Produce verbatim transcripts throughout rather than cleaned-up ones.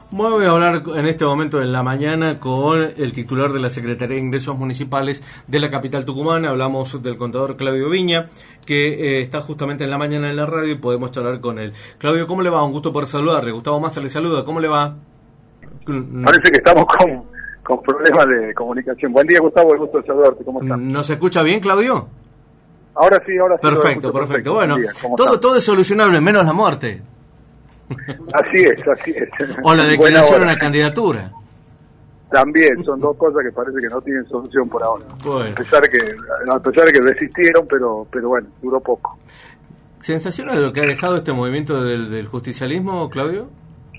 Bueno, voy a hablar en este momento en la mañana con el titular de la Secretaría de Ingresos Municipales de la capital tucumana. Hablamos del contador Claudio Viña, que eh, está justamente en la mañana en la radio y podemos charlar con él. Claudio, ¿cómo le va? Un gusto poder saludarle. Gustavo Massa le saluda. ¿Cómo le va? Parece que estamos con, con problemas de comunicación. Buen día, Gustavo. El gusto de saludarte. ¿Cómo estás? ¿Nos escucha bien, Claudio? Ahora sí, ahora sí. Perfecto, perfecto. Bueno, todo, todo es solucionable, menos la muerte. Así es, así es. O la declaración de una candidatura. También, son dos cosas que parece que no tienen solución por ahora. Bueno. A pesar de que, a pesar de que resistieron, pero, pero bueno, duró poco. ¿Sensaciones de lo que ha dejado este movimiento del, del justicialismo, Claudio?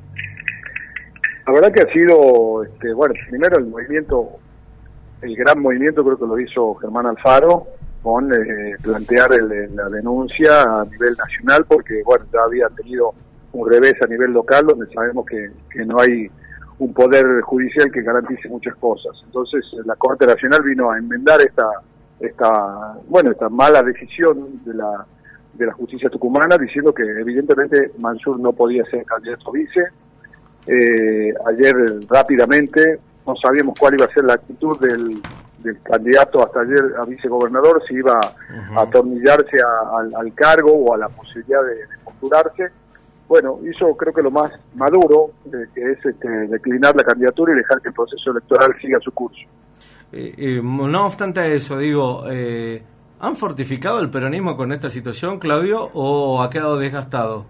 La verdad que ha sido, este, bueno, primero el movimiento, el gran movimiento creo que lo hizo Germán Alfaro, con eh, plantear el, la denuncia a nivel nacional, porque bueno, ya había tenido un revés a nivel local, donde sabemos que, que no hay un poder judicial que garantice muchas cosas. Entonces la Corte Nacional vino a enmendar esta, esta, bueno, esta mala decisión de la, de la justicia tucumana, diciendo que evidentemente Mansur no podía ser candidato a vice. Eh, ayer rápidamente no sabíamos cuál iba a ser la actitud del, del candidato hasta ayer a vicegobernador, si iba uh-huh. a atornillarse a, al, al cargo o a la posibilidad de, de postularse. Bueno, hizo creo que lo más maduro, eh, que es este, declinar la candidatura y dejar que el proceso electoral siga su curso. Eh, eh, no obstante eso, digo, eh, ¿han fortificado el peronismo con esta situación, Claudio, o ha quedado desgastado?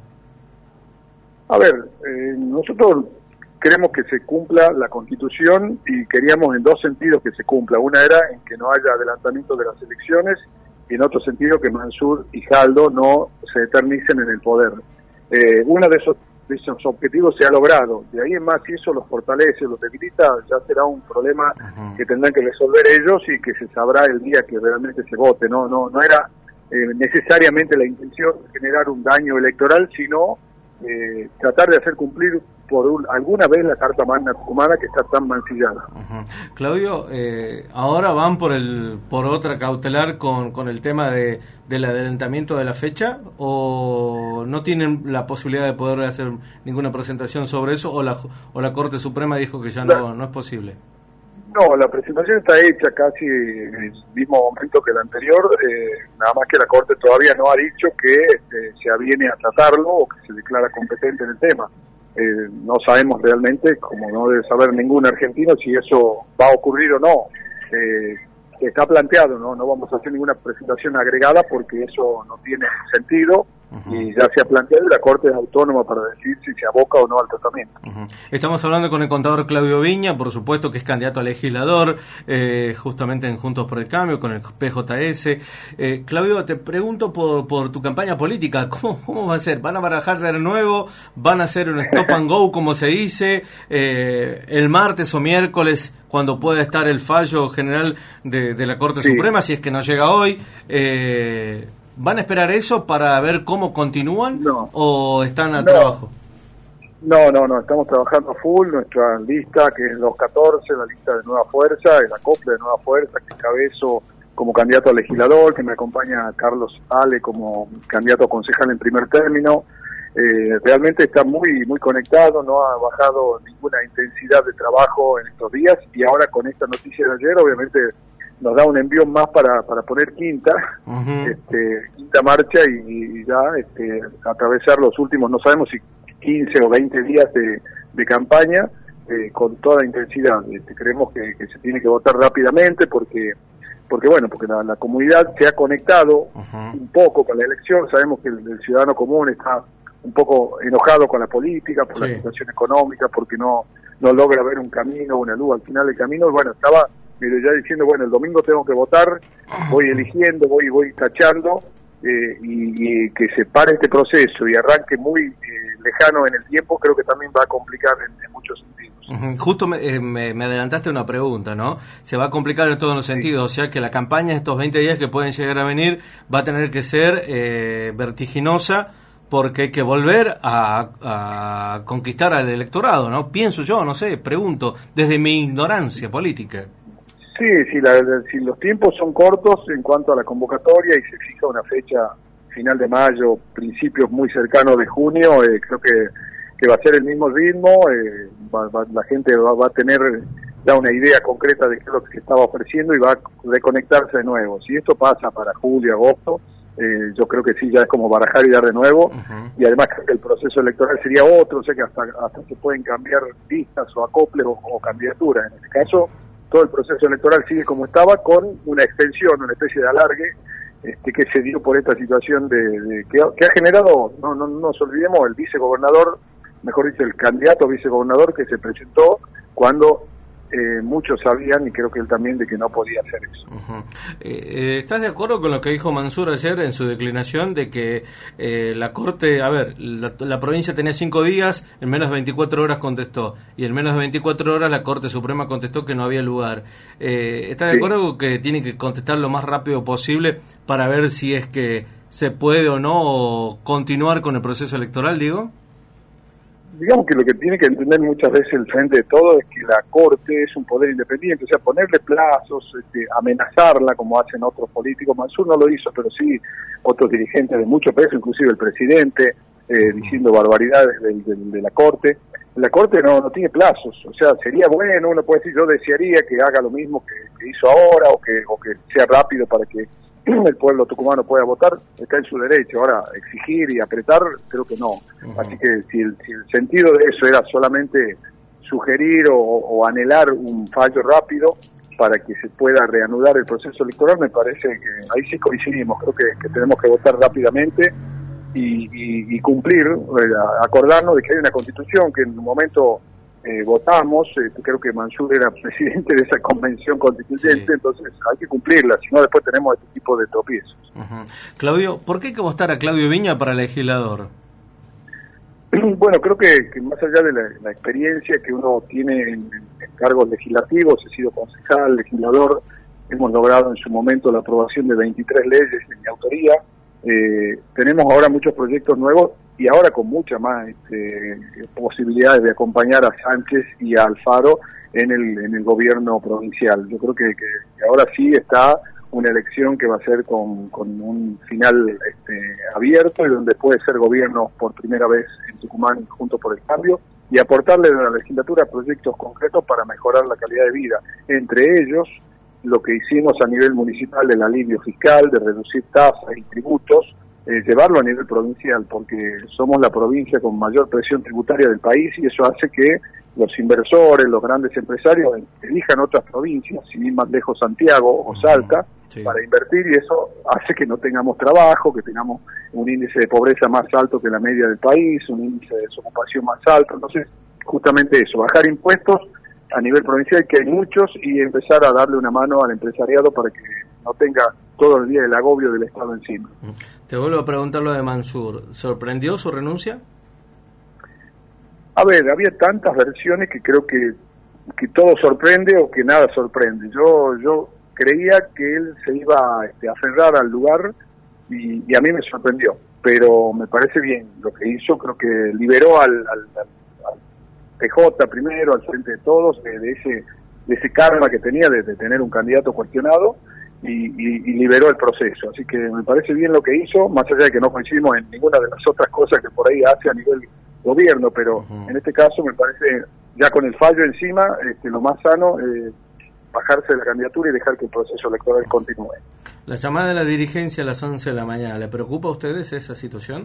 A ver, eh, nosotros queremos que se cumpla la Constitución y queríamos en dos sentidos que se cumpla. Una era en que no haya adelantamiento de las elecciones y en otro sentido que Mansur y Jaldo no se eternicen en el poder. Eh, uno de esos, de esos objetivos se ha logrado. De ahí en más, si eso los fortalece, los debilita, ya será un problema uh-huh. que tendrán que resolver ellos y que se sabrá el día que realmente se vote. No, no, no era eh, necesariamente la intención de generar un daño electoral, sino eh, tratar de hacer cumplir por un, alguna vez la Carta Magna Tucumana, que está tan mancillada. Uh-huh. Claudio, eh, ahora van por el por otra cautelar con, con el tema de del adelantamiento de la fecha, o no tienen la posibilidad de poder hacer ninguna presentación sobre eso, o la o la Corte Suprema dijo que ya la, no no es posible. No, la presentación está hecha casi en el mismo momento que la anterior, eh, nada más que la Corte todavía no ha dicho que este, se aviene a tratarlo o que se declara competente en el tema. Eh, no sabemos realmente, como no debe saber ningún argentino, si eso va a ocurrir o no. Eh, está planteado, no no vamos a hacer ninguna presentación agregada porque eso no tiene sentido. Uh-huh. Y ya se ha planteado y la Corte es autónoma para decir si se aboca o no al tratamiento. Uh-huh. Estamos hablando con el contador Claudio Viña, por supuesto que es candidato a legislador, eh, justamente en Juntos por el Cambio, con el P J S. Eh, Claudio, te pregunto por, por tu campaña política, ¿cómo, ¿cómo va a ser? ¿Van a barajar de nuevo? ¿Van a hacer un stop and go, como se dice? Eh, ¿El martes o miércoles, cuando pueda estar el fallo general de, de la Corte sí. Suprema, si es que no llega hoy? Eh, ¿Van a esperar eso para ver cómo continúan no, o están al no, trabajo? No, no, no, estamos trabajando full, nuestra lista que es dos catorce, la lista de Nueva Fuerza, el acople de Nueva Fuerza, que encabezo como candidato a legislador, que me acompaña Carlos Ale como candidato a concejal en primer término. Eh, realmente está muy muy conectado, no ha bajado ninguna intensidad de trabajo en estos días y ahora con esta noticia de ayer obviamente nos da un envío más para para poner quinta, uh-huh. este, quinta marcha y, y ya este, atravesar los últimos, no sabemos si quince o veinte días de, de campaña eh, con toda intensidad. Este, creemos que, que se tiene que votar rápidamente porque porque bueno, porque la, la comunidad se ha conectado uh-huh. un poco con la elección. Sabemos que el, el ciudadano común está un poco enojado con la política por sí. la situación económica, porque no no logra ver un camino, una luz al final del camino. Bueno, estaba pero ya diciendo, bueno, el domingo tengo que votar, voy eligiendo, voy voy tachando, eh, y, y que se pare este proceso y arranque muy eh, lejano en el tiempo, creo que también va a complicar en, en muchos sentidos. Uh-huh. Justo me, eh, me, me adelantaste una pregunta, ¿no? Se va a complicar en todos los sentidos, sí. O sea que la campaña de estos veinte días que pueden llegar a venir va a tener que ser eh, vertiginosa, porque hay que volver a, a conquistar al electorado, ¿no? Pienso yo, no sé, pregunto, desde mi ignorancia política. Sí, si, la, si los tiempos son cortos en cuanto a la convocatoria y se fija una fecha final de mayo, principios muy cercanos de junio, eh, creo que, que va a ser el mismo ritmo, eh, va, va, la gente va, va a tener ya una idea concreta de qué es lo que se estaba ofreciendo y va a reconectarse de nuevo. Si esto pasa para julio, agosto, eh, yo creo que sí, ya es como barajar y dar de nuevo, uh-huh. Y además que el proceso electoral sería otro, o sea que hasta, hasta se pueden cambiar listas o acoples o, o candidaturas. En este caso, todo el proceso electoral sigue como estaba, con una extensión, una especie de alargue, este, que se dio por esta situación de, de que, ha, que ha generado, no, no, no nos olvidemos, el vicegobernador, mejor dicho, el candidato a vicegobernador que se presentó cuando eh, muchos sabían, y creo que él también, de que no podía hacer eso. Uh-huh. eh, ¿Estás de acuerdo con lo que dijo Mansur ayer en su declinación de que eh, la Corte, a ver, la, la provincia tenía cinco días, en menos de veinticuatro horas contestó, y en menos de veinticuatro horas la Corte Suprema contestó que no había lugar? Eh, ¿Estás de sí. acuerdo con que tiene que contestar lo más rápido posible para ver si es que se puede o no continuar con el proceso electoral, digo? Digamos que lo que tiene que entender muchas veces el Frente de Todo es que la Corte es un poder independiente, o sea, ponerle plazos, este, amenazarla como hacen otros políticos. Mansur no lo hizo, pero sí otros dirigentes de mucho peso, inclusive el presidente, eh, diciendo barbaridades de, de, de la Corte. La Corte no, no tiene plazos, o sea, sería bueno, uno puede decir, yo desearía que haga lo mismo que, que hizo ahora, o que, o que sea rápido para que el pueblo tucumano pueda votar, está en su derecho. Ahora, exigir y apretar, creo que no. Uh-huh. Así que si el, si el sentido de eso era solamente sugerir o, o anhelar un fallo rápido para que se pueda reanudar el proceso electoral, me parece que ahí sí coincidimos. Creo que, que tenemos que votar rápidamente y, y, y cumplir, eh, acordarnos de que hay una constitución que en un momento Eh, votamos, eh, creo que Mansur era presidente de esa convención constituyente, sí. Entonces hay que cumplirla, si no después tenemos este tipo de tropiezos. Uh-huh. Claudio, ¿por qué hay que votar a Claudio Viña para legislador? Bueno, creo que, que más allá de la, la experiencia que uno tiene en, en cargos legislativos, he sido concejal, legislador, hemos logrado en su momento la aprobación de veintitrés leyes en mi autoría, eh, tenemos ahora muchos proyectos nuevos y ahora con muchas más este, posibilidades de acompañar a Sánchez y a Alfaro en el en el gobierno provincial. Yo creo que, que ahora sí está una elección que va a ser con, con un final este, abierto y donde puede ser gobierno por primera vez en Tucumán junto por el Cambio y aportarle a la legislatura proyectos concretos para mejorar la calidad de vida. Entre ellos, lo que hicimos a nivel municipal del alivio fiscal, de reducir tasas y tributos, Eh, llevarlo a nivel provincial, porque somos la provincia con mayor presión tributaria del país y eso hace que los inversores, los grandes empresarios elijan otras provincias, sin ir más lejos Santiago o Salta, sí. para invertir, y eso hace que no tengamos trabajo, que tengamos un índice de pobreza más alto que la media del país, un índice de desocupación más alto. Entonces, justamente eso, bajar impuestos a nivel provincial, que hay muchos, y empezar a darle una mano al empresariado para que no tenga todo el día el agobio del Estado encima. Te vuelvo a preguntar lo de Mansur. ¿Sorprendió su renuncia? A ver, había tantas versiones que creo que, que todo sorprende o que nada sorprende. Yo yo creía que él se iba este, a aferrar al lugar y, y a mí me sorprendió. Pero me parece bien lo que hizo. Creo que liberó al, al, al, al P J primero, al Frente de Todos, de, de ese de ese karma que tenía de, de tener un candidato cuestionado. Y, y, y liberó el proceso, así que me parece bien lo que hizo, más allá de que no coincidimos en ninguna de las otras cosas que por ahí hace a nivel gobierno, pero uh-huh. en este caso me parece, ya con el fallo encima, este, lo más sano, eh, bajarse de la candidatura y dejar que el proceso electoral continúe. La llamada de la dirigencia a las once de la mañana, ¿le preocupa a ustedes esa situación?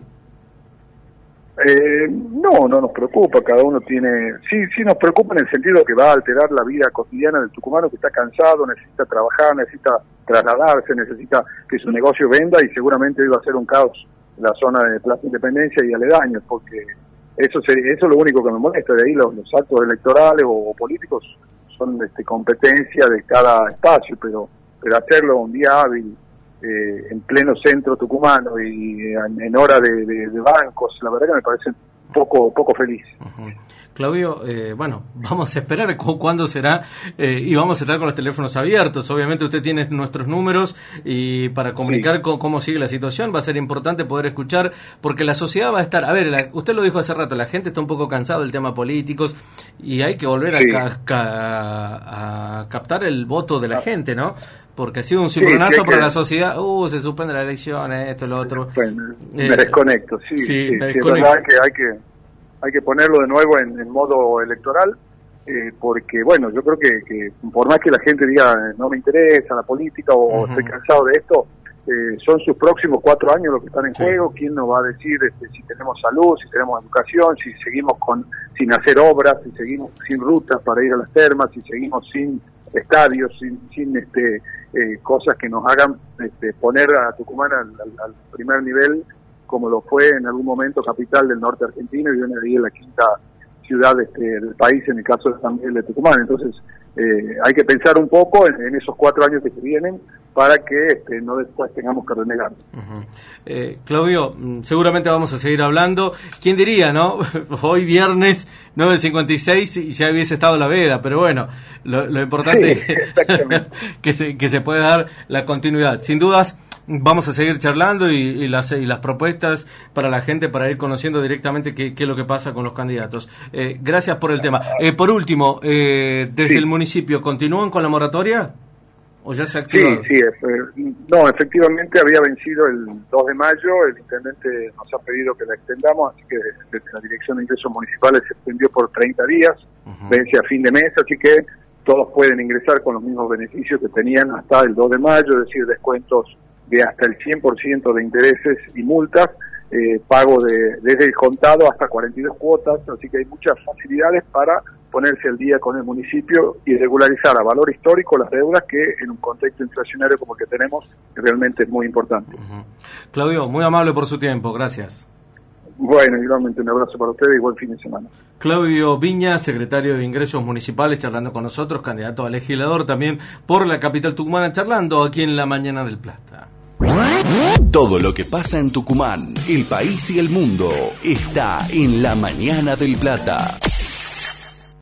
Eh, no, no nos preocupa, cada uno tiene, sí, sí nos preocupa en el sentido que va a alterar la vida cotidiana del tucumano, que está cansado, necesita trabajar, necesita trasladarse, necesita que su negocio venda, y seguramente hoy va a ser un caos la zona de Plaza Independencia y aledaños, porque eso sería, eso es lo único que me molesta. De ahí los, los actos electorales o, o políticos son este, competencia de cada espacio, pero, pero hacerlo un día hábil, Eh, en pleno centro tucumano y en, en hora de, de, de bancos, la verdad que me parece poco poco feliz. Uh-huh. Claudio, eh, bueno, vamos a esperar cu- cuándo será eh, y vamos a estar con los teléfonos abiertos. Obviamente usted tiene nuestros números y para comunicar sí. con, cómo sigue la situación va a ser importante poder escuchar, porque la sociedad va a estar, a ver, la, usted lo dijo hace rato, la gente está un poco cansado del tema políticos y hay que volver sí. a, ca- ca- a captar el voto de la ah. gente, ¿no? Porque ha sido un cimbronazo sí, sí, para que... la sociedad. Uh, se suspende la elección, esto, lo otro. Bueno, me eh, desconecto, sí. Sí, sí, me sí desconecto. Es verdad que hay que hay que ponerlo de nuevo en, en modo electoral, eh, porque bueno, yo creo que, que por más que la gente diga no me interesa la política o uh-huh. estoy cansado de esto, eh, son sus próximos cuatro años los que están en sí. juego. ¿Quién nos va a decir este, si tenemos salud, si tenemos educación, si seguimos con sin hacer obras, si seguimos sin rutas para ir a las termas, si seguimos sin estadios, sin, sin este eh, cosas que nos hagan este, poner a Tucumán al, al, al primer nivel, como lo fue en algún momento capital del norte argentino y viene ahí en la quinta ciudad este, del país, en el caso de San Miguel de Tucumán. Entonces eh, hay que pensar un poco en, en esos cuatro años que se vienen para que este, no después tengamos que renegar. Uh-huh. eh, Claudio, seguramente vamos a seguir hablando. ¿Quién diría, no? Hoy viernes nueve cincuenta y seis y ya hubiese estado la veda, pero bueno, lo, lo importante sí, es que, que, se, que se puede dar la continuidad. Sin dudas, vamos a seguir charlando y, y, las, y las propuestas para la gente para ir conociendo directamente qué, qué es lo que pasa con los candidatos. Eh, gracias por el tema. Eh, por último, eh, desde sí. el municipio, ¿continúan con la moratoria? ¿O ya se activó? Sí, sí, eh, no, efectivamente había vencido el dos de mayo, el intendente nos ha pedido que la extendamos, así que desde la Dirección de Ingresos Municipales se extendió por treinta días, uh-huh. vence a fin de mes, así que todos pueden ingresar con los mismos beneficios que tenían hasta el dos de mayo, es decir, descuentos de hasta el cien por ciento de intereses y multas, eh, pago de desde el contado hasta cuarenta y dos cuotas, así que hay muchas facilidades para ponerse al día con el municipio y regularizar a valor histórico las deudas, que en un contexto inflacionario como el que tenemos realmente es muy importante. Uh-huh. Claudio, muy amable por su tiempo, gracias. Bueno, igualmente un abrazo para ustedes y buen fin de semana. Claudio Viña, secretario de Ingresos Municipales, charlando con nosotros, candidato a legislador también por la capital tucumana, charlando aquí en La Mañana del Plata. Todo lo que pasa en Tucumán, el país y el mundo está en La Mañana del Plata.